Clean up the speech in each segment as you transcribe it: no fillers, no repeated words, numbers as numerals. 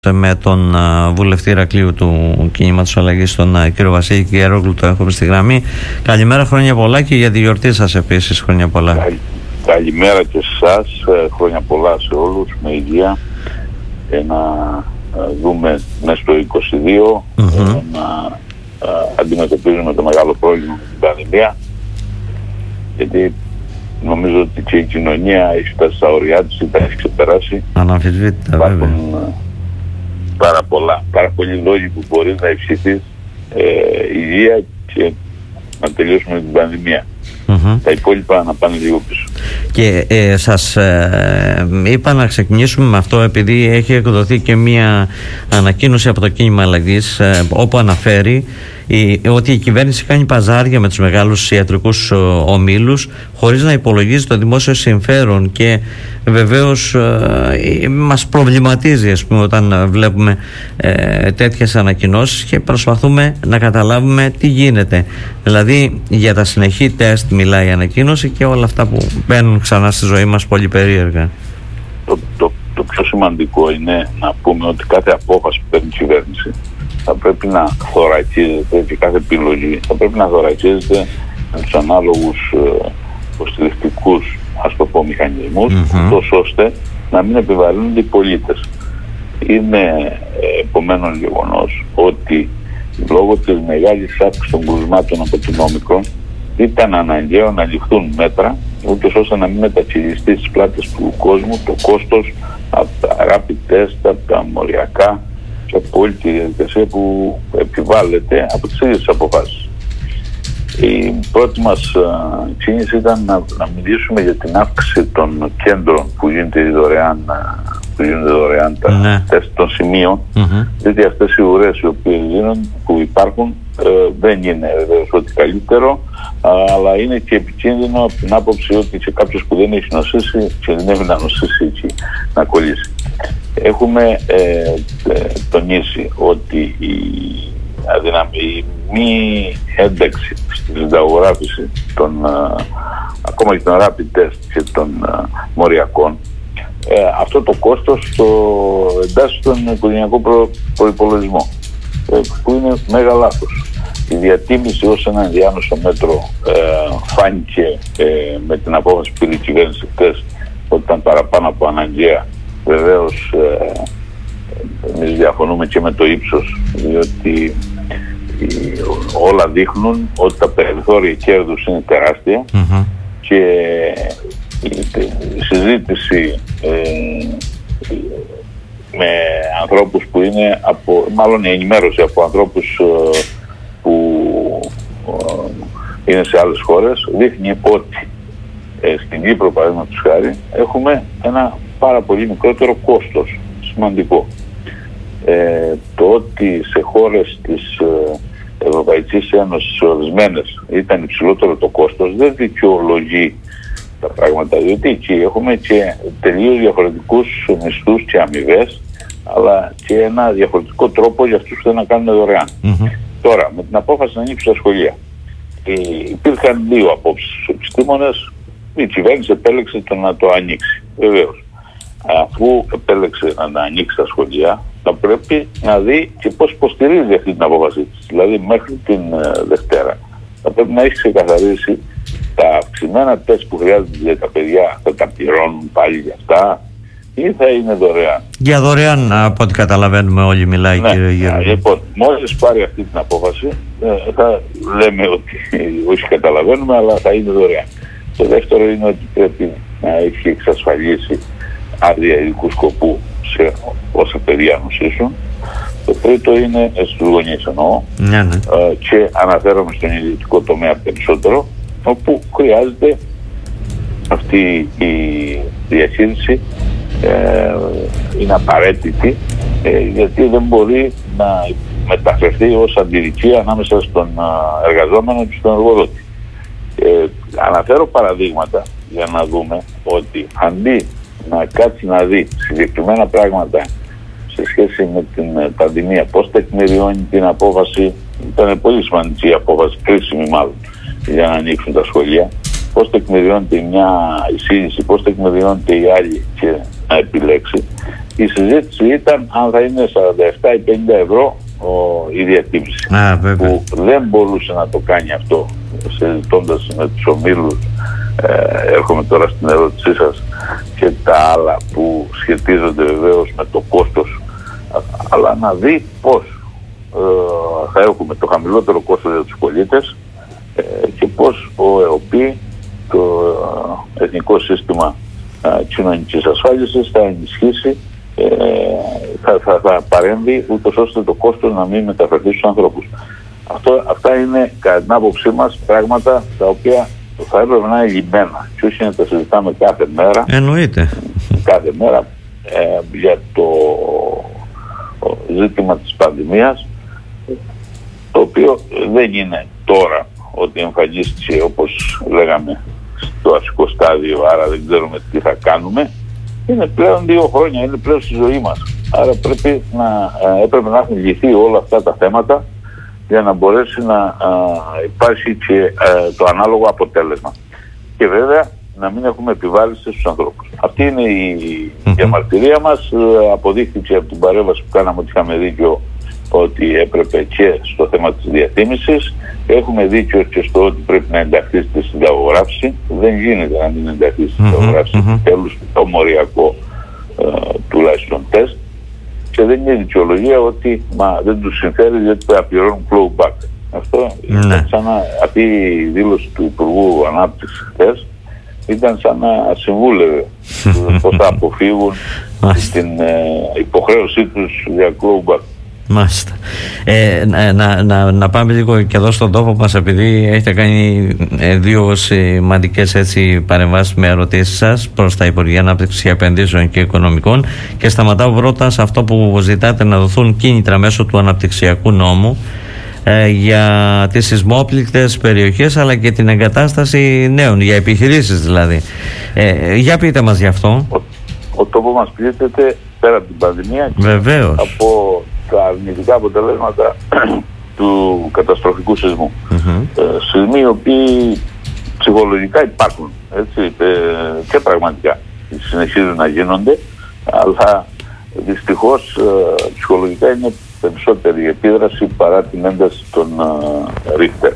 Με τον βουλευτή Ηρακλείου του Κινήματος Αλλαγής, τον κύριο Βασίλη Κιερόγλου, το έχουμε στη γραμμή. Καλημέρα, χρόνια πολλά, και για τη γιορτή σας επίσης χρόνια πολλά. Καλημέρα και σε εσάς, χρόνια πολλά σε όλους, με υγεία, να δούμε μέσα στο 22 να αντιμετωπίζουμε το μεγάλο πρόβλημα με την πανδημία, γιατί νομίζω ότι και η κοινωνία έχει φτάσει στα ωριά της, τα έχει ξεπεράσει. Αναμφισβήτητα, βέβαια. Πάρα πολλοί λόγοι που μπορείς να ευχηθείς υγεία και να τελειώσουμε την πανδημία. Τα υπόλοιπα να πάνε λίγο πίσω. Και σας είπα να ξεκινήσουμε με αυτό, επειδή έχει εκδοθεί και μία ανακοίνωση από το Κίνημα Αλλαγής, όπου αναφέρει ότι η κυβέρνηση κάνει παζάρια με τους μεγάλους ιατρικούς ομίλους χωρίς να υπολογίζει το δημόσιο συμφέρον, και βεβαίως μας προβληματίζει, ας πούμε, όταν βλέπουμε τέτοιες ανακοινώσεις και προσπαθούμε να καταλάβουμε τι γίνεται. Δηλαδή για τα συνεχή τεστ μιλάει η ανακοίνωση και όλα αυτά που μπαίνουν ξανά στη ζωή μας πολύ περίεργα. Το πιο σημαντικό είναι να πούμε ότι κάθε απόφαση που παίρνει η κυβέρνηση θα πρέπει να θωρακίζεται, και κάθε επιλογή θα πρέπει να θωρακίζεται με τους ανάλογους υποστηρικτικούς, ας το πω, μηχανισμούς, τόσο ώστε να μην επιβαρύνονται οι πολίτες. Είναι επομένως γεγονός ότι λόγω της μεγάλης αύξησης των κρουσμάτων από την Όμικρον ήταν αναγκαίο να ληφθούν μέτρα, ούτως ώστε να μην μεταχειριστεί στις πλάτες του κόσμου το κόστος από τα rapid test, από τα μοριακά και από όλη τη διαδικασία που επιβάλλεται από τις ίδιες αποφάσεις. Η πρώτη μας κίνηση ήταν να μιλήσουμε για την αύξηση των κέντρων που γίνονται δωρεάν τα τεστ των σημείων, γιατί αυτές οι ουρές οι οποίες που υπάρχουν δεν είναι βεβαίως ότι καλύτερο, αλλά είναι και επικίνδυνο από την άποψη ότι και κάποιος που δεν έχει νοσήσει κινδυνεύει να νοσήσει εκεί, να κολλήσει. Έχουμε τονίσει ότι η μη ένταξη στη συνταγογράφηση ακόμα και των rapid test και των μοριακών, αυτό το κόστος το εντάσσει στον οικογενειακό προϋπολογισμό, που είναι μέγα λάθος. Η διατίμηση ως ένα ενδιάμεσο μέτρο φάνηκε με την απόφαση που πήρε η κυβέρνηση χτες, ότι ήταν παραπάνω από αναγκαία. Βεβαίως εμείς διαφωνούμε και με το ύψος, διότι όλα δείχνουν ότι τα περιθώρια κέρδους είναι τεράστια, και η συζήτηση με ανθρώπους που είναι μάλλον η ενημέρωση από ανθρώπους που είναι σε άλλες χώρες δείχνει ότι στην Κύπρο, παραδείγματος χάρη, έχουμε ένα πάρα πολύ μικρότερο κόστος, σημαντικό. Το ότι σε χώρες της Ευρωπαϊκής Ένωσης ορισμένες ήταν υψηλότερο το κόστος δεν δικαιολογεί τα πράγματα, διότι εκεί έχουμε και τελείως διαφορετικούς μισθούς και αμοιβές, αλλά και ένα διαφορετικό τρόπο για αυτούς που θέλουν να κάνουν δωρεάν. Τώρα, με την απόφαση να ανοίξουν τα σχολεία, υπήρχαν δύο απόψεις στους επιστήμονες. Η κυβέρνηση επέλεξε να το ανοίξει. Βεβαίως, αφού επέλεξε να ανοίξει τα σχολεία, θα πρέπει να δει και πώς υποστηρίζει αυτή την απόφαση της. Δηλαδή, μέχρι την Δευτέρα θα πρέπει να έχει ξεκαθαρίσει τα αυξημένα τεστ που χρειάζονται για τα παιδιά, θα τα πληρώνουν πάλι για αυτά ή θα είναι δωρεάν. Για δωρεάν, από ό,τι καταλαβαίνουμε όλοι μιλάει, κύριε Γερούλη. Λοιπόν, μόλις πάρει αυτή την απόφαση, θα λέμε ότι όχι καταλαβαίνουμε, αλλά θα είναι δωρεάν. Το δεύτερο είναι ότι πρέπει να έχει εξασφαλίσει άδεια ειδικού σκοπού σε όσα παιδιά νοσήσουν. Το τρίτο είναι στους γονείς, εννοώ, και αναφέρομαι στον ιδιωτικό τομέα περισσότερο, όπου χρειάζεται αυτή η διαχείριση, είναι απαραίτητη, γιατί δεν μπορεί να μεταφερθεί ως αντιδικία ανάμεσα στον εργαζόμενο και στον εργοδότη. Αναφέρω παραδείγματα για να δούμε ότι αντί να κάτσει να δει συγκεκριμένα πράγματα σε σχέση με την πανδημία, πώς τεκμηριώνει την απόφαση, ήταν πολύ σημαντική η απόφαση, κρίσιμη μάλλον, για να ανοίξουν τα σχολεία, πώς τεκμηριώνεται μια εισήγηση, πώς τεκμηριώνεται η άλλη και να επιλέξει. Η συζήτηση ήταν αν θα είναι 47 ή 50 ευρώ η διατίμηση. Που δεν μπορούσε να το κάνει αυτό, συζητώντας με τους ομίλους. Έρχομαι τώρα στην ερώτησή σας και τα άλλα που σχετίζονται βεβαίως με το κόστος, αλλά να δει πώς θα έχουμε το χαμηλότερο κόστος για τους πολίτες και πώς ο ΕΟΠΗ, το Εθνικό Σύστημα Κοινωνικής Ασφάλισης, θα ενισχύσει, θα παρέμβει ούτως ώστε το κόστος να μην μεταφερθεί στους ανθρώπους. Αυτά είναι κατά την άποψή μας πράγματα τα οποία θα έπρεπε να είναι λυμμένα και όχι να τα συζητάμε κάθε μέρα. Εννοείται. Κάθε μέρα για το ζήτημα της πανδημίας, το οποίο δεν είναι τώρα ότι εμφανίστηκε όπως λέγαμε στο αρχικό στάδιο, άρα δεν ξέρουμε τι θα κάνουμε. Είναι πλέον 2 χρόνια, είναι πλέον στη ζωή μας. Άρα έπρεπε να έχουν λυθεί όλα αυτά τα θέματα για να μπορέσει να υπάρχει και το ανάλογο αποτέλεσμα. Και βέβαια να μην έχουμε επιβάρυνση στους ανθρώπους. Αυτή είναι η διαμαρτυρία μας. Αποδείχθηκε από την παρέμβαση που κάναμε ότι είχαμε δίκιο ότι έπρεπε και στο θέμα της διατίμησης. Έχουμε δίκιο και στο ότι πρέπει να ενταχθεί στη συνταγογράφηση. Δεν γίνεται να μην ενταχθεί στη συνταγογράφηση. Τέλος, το μοριακό τουλάχιστον τεστ. Και δεν είναι δικαιολογία ότι δεν τους συμφέρει διότι θα πληρώνουν clawback. Αυτό ήταν σαν αυτή η δήλωση του Υπουργού Ανάπτυξης χθες ήταν σαν να συμβούλευε πώς θα αποφύγουν την υποχρέωσή τους για clawback. Μάλιστα. Να πάμε λίγο και εδώ στον τόπο μας, επειδή έχετε κάνει 2 σημαντικές παρεμβάσεις με ερωτήσεις σας προς τα Υπουργεία Ανάπτυξης και Επενδύσεων και Οικονομικών, και σταματάω πρώτα σε αυτό που ζητάτε να δοθούν κίνητρα μέσω του αναπτυξιακού νόμου για τις σεισμόπληκτες περιοχές αλλά και την εγκατάσταση νέων, για επιχειρήσεις δηλαδή. Για πείτε μας γι' αυτό. Ο τόπος μας πλήττεται πέρα από την πανδημία και από τα αρνητικά αποτελέσματα του καταστροφικού σεισμού. Σεισμοί οι οποίοι ψυχολογικά υπάρχουν, έτσι, και πραγματικά συνεχίζουν να γίνονται, αλλά δυστυχώς ψυχολογικά είναι περισσότερη η επίδραση παρά την ένταση των Ρίχτερ.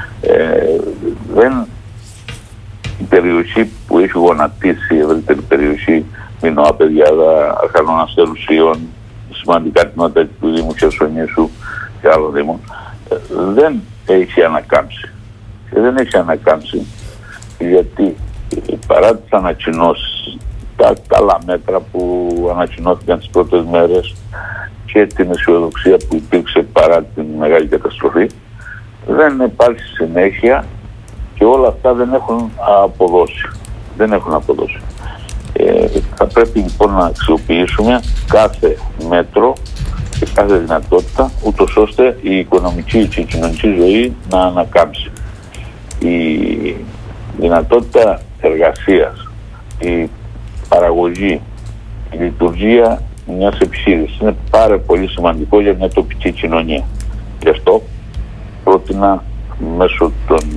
Η περιοχή που έχει γονατίσει, η ευρύτερη περιοχή, Μινώα, Παιδιάδα, Αρχανών Αστερουσίων, σημαντικά τμήματα του Δήμου Χερσονήσου και άλλων δήμων, δεν έχει ανακάμψει. Και δεν έχει ανακάμψει γιατί παρά τις ανακοινώσεις, τα καλά μέτρα που ανακοινώθηκαν τις πρώτες μέρες και την αισιοδοξία που υπήρξε παρά την μεγάλη καταστροφή, δεν υπάρχει συνέχεια και όλα αυτά δεν έχουν αποδώσει. Θα πρέπει λοιπόν να αξιοποιήσουμε κάθε μέτρο και κάθε δυνατότητα ούτως ώστε η οικονομική και η κοινωνική ζωή να ανακάμψει. Η δυνατότητα εργασίας, η παραγωγή, η λειτουργία μιας επιχείρησης είναι πάρα πολύ σημαντικό για μια τοπική κοινωνία. Γι' αυτό πρότεινα μέσω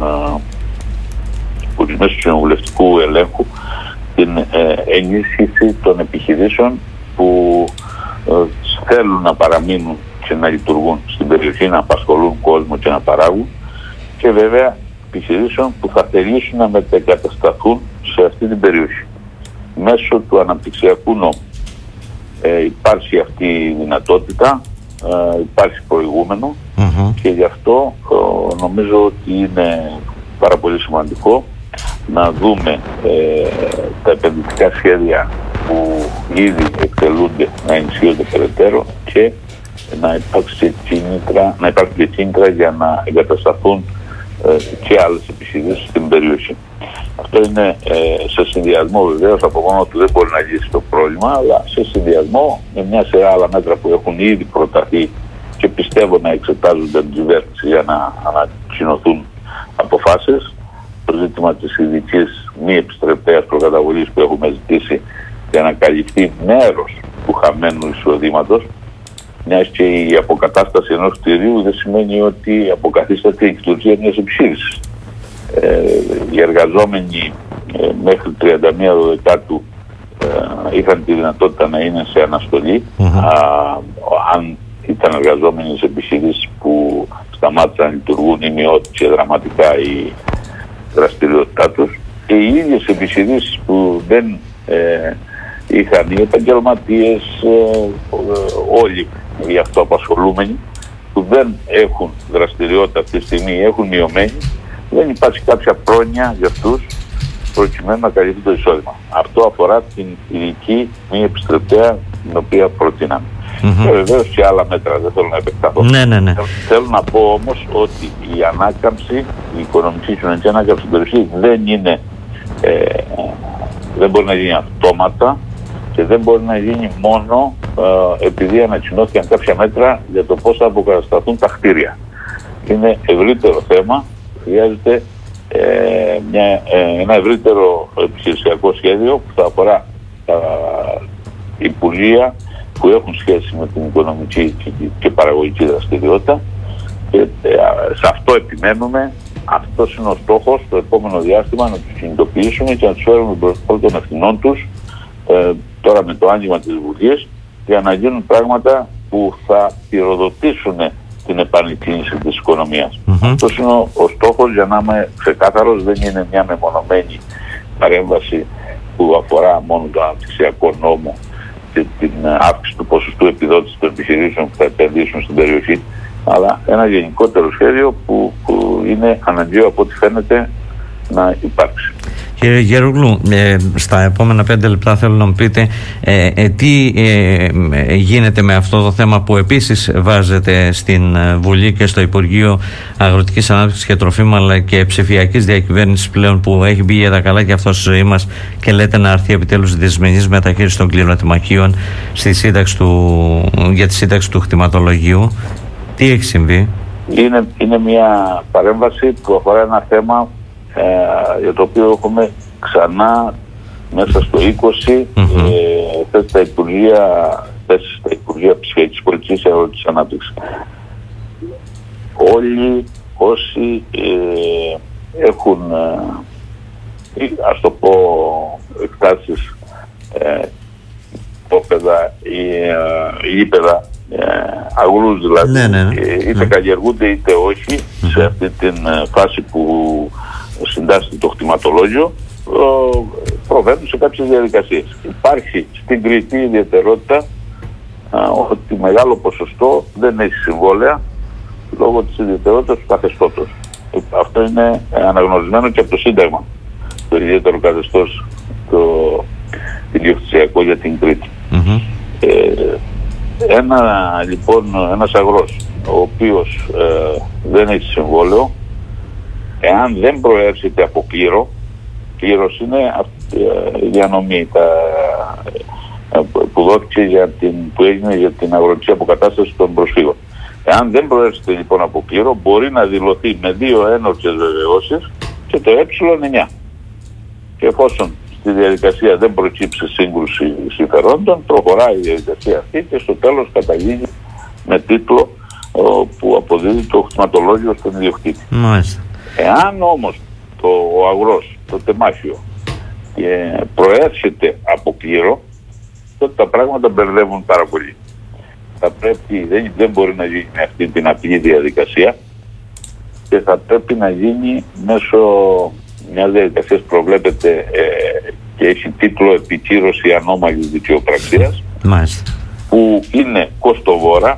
του κοινοβουλευτικού ελέγχου την ενίσχυση των επιχειρήσεων που θέλουν να παραμείνουν και να λειτουργούν στην περιοχή, να απασχολούν κόσμο και να παράγουν, και βέβαια επιχειρήσεων που θα θελήσουν να μετεγκατασταθούν σε αυτή την περιοχή μέσω του αναπτυξιακού νόμου. Υπάρχει αυτή η δυνατότητα, υπάρχει προηγούμενο και γι' αυτό νομίζω ότι είναι πάρα πολύ σημαντικό να δούμε τα επενδυτικά σχέδια που ήδη εκτελούνται να ενισχύονται περαιτέρω και να υπάρξει και κίνητρα για να εγκατασταθούν και άλλες επιχειρήσεις στην περιοχή. Αυτό είναι σε συνδυασμό, βεβαίως από μόνο του δεν μπορεί να λύσει το πρόβλημα, αλλά σε συνδυασμό με μια σειρά άλλα μέτρα που έχουν ήδη προταθεί και πιστεύω να εξετάζονται από την κυβέρνηση για να ανακοινωθούν αποφάσεις. Το ζήτημα της ειδικής μη επιστρεπτέας προκαταβολής που έχουμε ζητήσει για να καλυφθεί μέρος του χαμένου εισοδήματος, μιας και η αποκατάσταση ενός κτηρίου δεν σημαίνει ότι αποκαθίσταται η λειτουργία μιας επιχείρησης. Οι εργαζόμενοι μέχρι 31 Δεκάτου είχαν τη δυνατότητα να είναι σε αναστολή. Αν ήταν εργαζόμενοι σε επιχειρήσεις που σταμάτησαν να λειτουργούν ή μειώθηκε δραματικά η δραστηριότητά τους, και οι ίδιες επιχειρήσεις που δεν είχαν, οι επαγγελματίες, όλοι οι αυτοαπασχολούμενοι που δεν έχουν δραστηριότητα αυτή τη στιγμή, έχουν μειωμένη, δεν υπάρχει κάποια πρόνοια για αυτούς προκειμένου να καλυφθεί το εισόδημα. Αυτό αφορά την ειδική μη επιστρεπτέα την οποία προτείναμε. Και βεβαίως και άλλα μέτρα, δεν θέλω να επεκταθώ. Ναι. Θέλω να πω όμως ότι η ανάκαμψη, η οικονομική κοινωνική ανάκαμψη στην περιοχή δεν μπορεί να γίνει αυτόματα και δεν μπορεί να γίνει μόνο επειδή ανακοινώθηκαν κάποια μέτρα για το πώς θα αποκατασταθούν τα κτίρια. Είναι ευρύτερο θέμα, χρειάζεται ένα ευρύτερο επιχειρησιακό σχέδιο που θα αφορά τα υπουργεία που έχουν σχέση με την οικονομική και παραγωγική δραστηριότητα, και σε αυτό επιμένουμε. Αυτός είναι ο στόχος, το επόμενο διάστημα να τους κινητοποιήσουμε και να τους φέρουμε μπροστά των ευθυνών τους τώρα με το άνοιγμα της Βουλής, για να γίνουν πράγματα που θα πυροδοτήσουν την επανεκκίνηση της οικονομίας. Αυτός είναι ο στόχος, για να είμαι ξεκάθαρος. Δεν είναι μια μεμονωμένη παρέμβαση που αφορά μόνο το αναπτυξιακό νόμο και την αύξηση του ποσοστού επιδότησης των επιχειρήσεων που θα επενδύσουν στην περιοχή, αλλά ένα γενικότερο σχέδιο που είναι αναγκαίο από ό,τι φαίνεται να υπάρξει. Κύριε Γερογλού, στα επόμενα 5 λεπτά θέλω να μου πείτε τι γίνεται με αυτό το θέμα που επίσης βάζεται στην Βουλή και στο Υπουργείο Αγροτικής Ανάπτυξης και Τροφίμων, αλλά και ψηφιακής διακυβέρνησης πλέον, που έχει μπει για τα καλά και αυτό στη ζωή μας, και λέτε να έρθει επιτέλους η δεσμενής μεταχείριση των κληροτεμαχίων για τη σύνταξη του κτηματολογίου. Τι έχει συμβεί? Είναι μια παρέμβαση που αφορά ένα θέμα για το οποίο έχουμε ξανά μέσα στο 20 θέσεις στα Υπουργεία Ψηφιακής Πολιτικής και Αγροτικής Ανάπτυξης. Όλοι όσοι έχουν, ας το πω, εκτάσεις, τόπεδα ή ύπεδα, αγρούς δηλαδή, είτε καλλιεργούνται είτε όχι, σε αυτή την φάση που συντάσσεται το κτηματολόγιο, προβαίνουν σε κάποιες διαδικασίες. Υπάρχει στην Κρήτη ιδιαιτερότητα ότι μεγάλο ποσοστό δεν έχει συμβόλαια λόγω της ιδιαιτερότητας του καθεστώτος. Αυτό είναι αναγνωρισμένο και από το Σύνταγμα, το ιδιαίτερο καθεστώς το ιδιοκτησιακό για την Κρήτη. Ένας αγρός ο οποίος δεν έχει συμβόλαιο, εάν δεν προέρχεται από κλήρος είναι η διανομή που δόθηκε που έγινε για την αγροτική αποκατάσταση των προσφύγων. Εάν δεν προέρχεται λοιπόν από κλήρο, μπορεί να δηλωθεί με 2 ένορκες βεβαιώσεις και το ε9. Και εφόσον στη διαδικασία δεν προκύψει σύγκρουση συμφερόντων, προχωράει η διαδικασία αυτή και στο τέλος καταλήγει με τίτλο που αποδίδει το κτηματολόγιο στον ιδιοκτήτη. Εάν όμως ο αγρός, το τεμάχιο, προέρχεται από κλήρο, τότε τα πράγματα μπερδεύουν πάρα πολύ. Θα πρέπει, δεν μπορεί να γίνει με αυτή την απλή διαδικασία και θα πρέπει να γίνει μέσω μιας διαδικασίας που προβλέπεται και έχει τίτλο «Επικύρωση ανώμαλης δικαιοπραξίας», που είναι κοστοβόρα.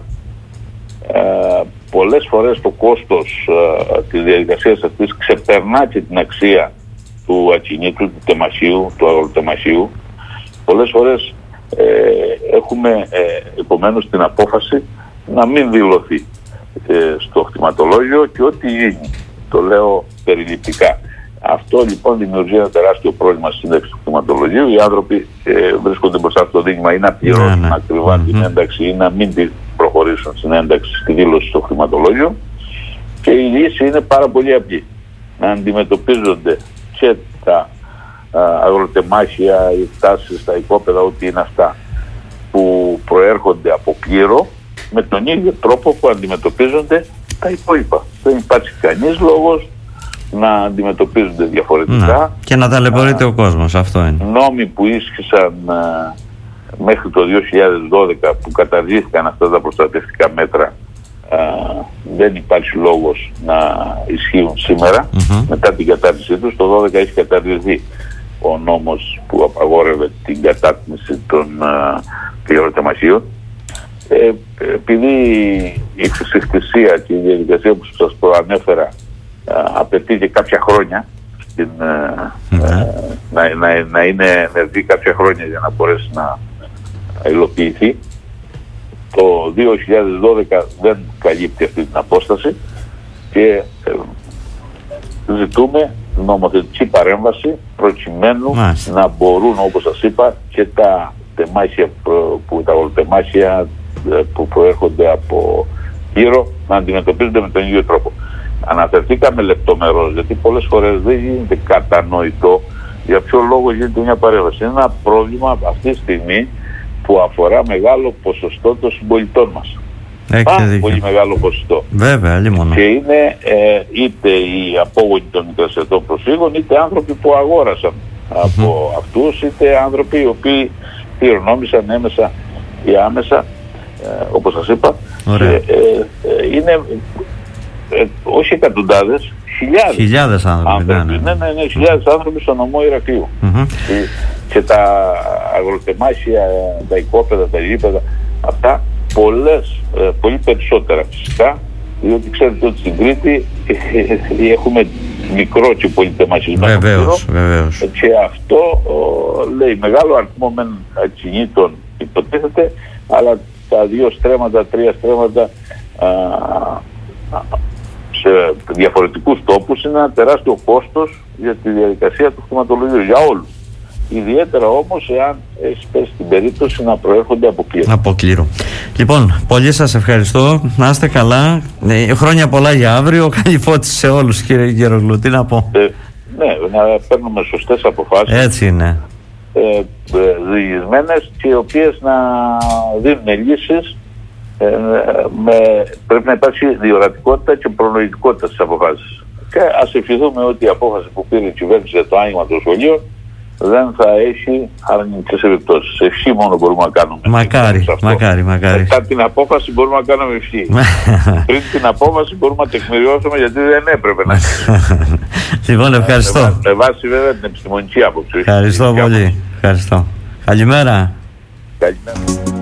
Πολλές φορές το κόστος της διαδικασίας αυτής ξεπερνά και την αξία του ακινήτου, του τεμαχίου, του αγροτεμαχίου. Πολλές φορές έχουμε επομένως την απόφαση να μην δηλωθεί στο κτηματολόγιο και ό,τι γίνει. Το λέω περιληπτικά. Αυτό λοιπόν δημιουργεί ένα τεράστιο πρόβλημα στη σύνταξη του κτηματολογίου. Οι άνθρωποι βρίσκονται μπροστά από το δείγμα ή να πληρώσουν ακριβά την ένταξη ή να μην προχωρήσουν στην ένταξη, στη δήλωση στο κτηματολόγιο. Και η λύση είναι πάρα πολύ απλή. Να αντιμετωπίζονται και τα αγροτεμάχια, οι φτάσεις, τα οικόπεδα, ό,τι είναι αυτά που προέρχονται από κλήρο, με τον ίδιο τρόπο που αντιμετωπίζονται τα υπόλοιπα. Δεν υπάρχει κανείς λόγος να αντιμετωπίζονται διαφορετικά. Και να ταλαιπωρείται ο κόσμος, αυτό είναι. Νόμοι που ίσχυσαν μέχρι το 2012 που καταργήθηκαν αυτά τα προστατευτικά μέτρα, δεν υπάρχει λόγος να ισχύουν σήμερα. Μετά την κατάρτισή τους, το 2012 έχει καταργηθεί ο νόμος που απαγόρευε την κατάρτιση των πυροτεμαχίων. Επειδή η ξεστησία και η διαδικασία που σας προανέφερα απαιτεί και κάποια χρόνια να είναι ενεργή κάποια χρόνια για να μπορέσει να υλοποιηθεί, το 2012 δεν καλύπτει αυτή την απόσταση και ζητούμε νομοθετική παρέμβαση προκειμένου να μπορούν, όπως σας είπα, και τα τεμάχια που προέρχονται από γύρω να αντιμετωπίζονται με τον ίδιο τρόπο. Αναφερθήκαμε λεπτομερώς, γιατί πολλές φορές δεν γίνεται κατανοητό για ποιο λόγο γίνεται μια παρέμβαση. Είναι ένα πρόβλημα αυτή τη στιγμή που αφορά μεγάλο ποσοστό των συμπολιτών μας. Πολύ μεγάλο ποσοστό. Βέβαια, λίμωνα. Και είναι είτε οι απόγονοι των μικρασιατών προσφύγων, είτε άνθρωποι που αγόρασαν από αυτούς, είτε άνθρωποι οι οποίοι κληρονόμησαν έμεσα ή άμεσα, όπως σας είπα. Είναι όχι εκατοντάδες, χιλιάδες άνθρωποι. Ναι, χιλιάδες άνθρωποι στο νομό Ηρακλείου. Και τα αγροτεμάχια, τα οικόπεδα, τα γήπεδα, αυτά πολύ περισσότερα φυσικά, διότι ξέρετε ότι στην Κρήτη έχουμε μικρό και πολυτεμαχισμένο. Βεβαίως. Και αυτό λέει μεγάλο αριθμό μεν ακινήτων υποτίθεται, αλλά τα 2 στρέμματα, 3 στρέμματα σε διαφορετικούς τόπους είναι ένα τεράστιο κόστος για τη διαδικασία του κτηματολογίου, για όλους. Ιδιαίτερα όμως εάν έχει πέσει την περίπτωση να προέρχονται από κλήρο. Λοιπόν, πολύ σας ευχαριστώ. Να είστε καλά. Χρόνια πολλά για αύριο. Καλή φώτιση σε όλους, κύριε Γερογλου. Τι να πω. Ναι, να παίρνουμε σωστές αποφάσεις. Έτσι είναι. Διηγισμένες και οι οποίες να δίνουν λύσεις. Πρέπει να υπάρξει διορατικότητα και προλογικότητα στις αποφάσεις. Και ας ευχηθούμε ότι η απόφαση που πήρε η κυβέρνηση για το άνοιγμα των σχολείων δεν θα έχει αρνητικές επιπτώσεις. Ευχή μόνο μπορούμε να κάνουμε. Μακάρι. Μετά την απόφαση μπορούμε να κάνουμε ευχή. Πριν την απόφαση μπορούμε να τεκμηριώσουμε γιατί δεν έπρεπε να. Λοιπόν, ευχαριστώ. Με βάση βέβαια την επιστημονική άποψη. Ευχαριστώ πολύ. Καλημέρα. Καλημέρα.